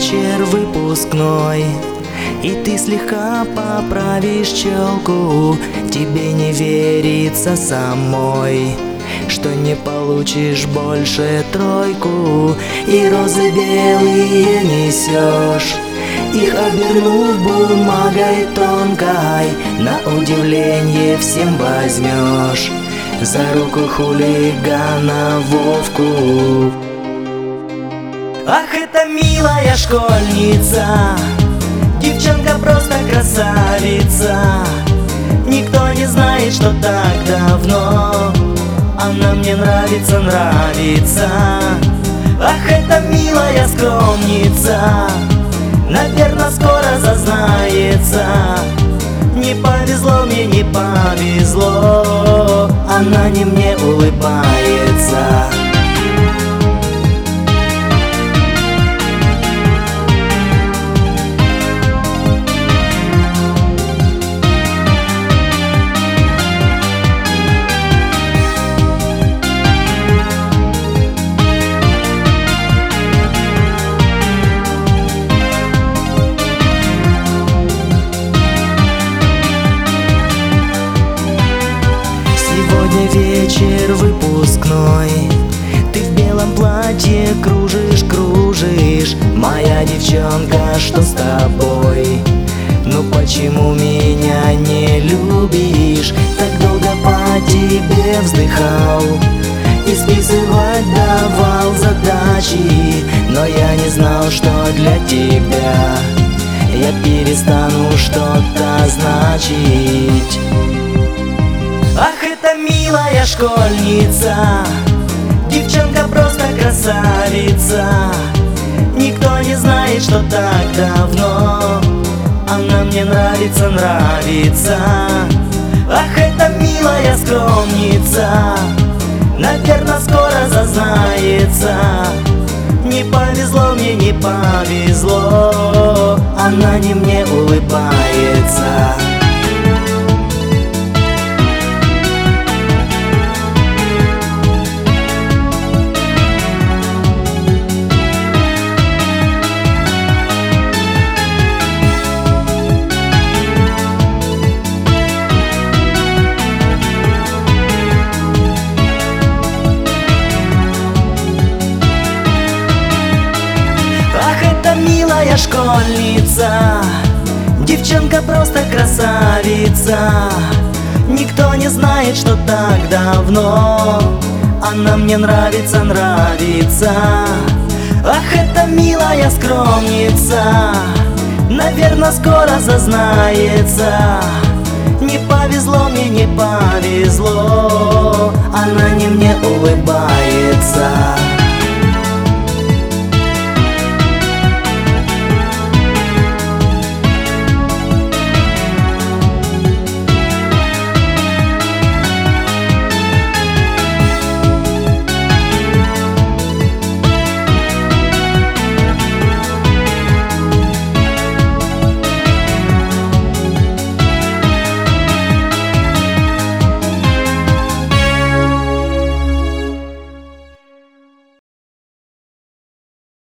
вечер выпускной, и ты слегка поправишь челку. Тебе не верится самой, что не получишь больше тройку. И розы белые несешь, их обернув бумагой тонкой, на удивление всем возьмешь за руку хулигана Вовку. Ах, это милая школьница, девчонка просто красавица. Никто не знает, что так давно она мне нравится, нравится. Ах, это милая скромница, наверно, скоро зазнается. Не повезло мне, не повезло, она не мне улыбается. Сегодня вечер выпускной, ты в белом платье кружишь, кружишь. Моя девчонка, что с тобой? Ну почему меня не любишь? Так долго по тебе вздыхал и списывать давал задачи, но я не знал, что для тебя я перестану что-то значить. Ах, это милая школьница, девчонка просто красавица. Никто не знает, что так давно она мне нравится, нравится. Ах, это милая скромница, наверно, скоро зазнается. Не повезло мне, не повезло, она не мне улыбается. Милая школьница, девчонка просто красавица. Никто не знает, что так давно она мне нравится, нравится. Ах, это милая скромница, наверно, скоро зазнается. Не повезло мне, не повезло, она не мне улыбается.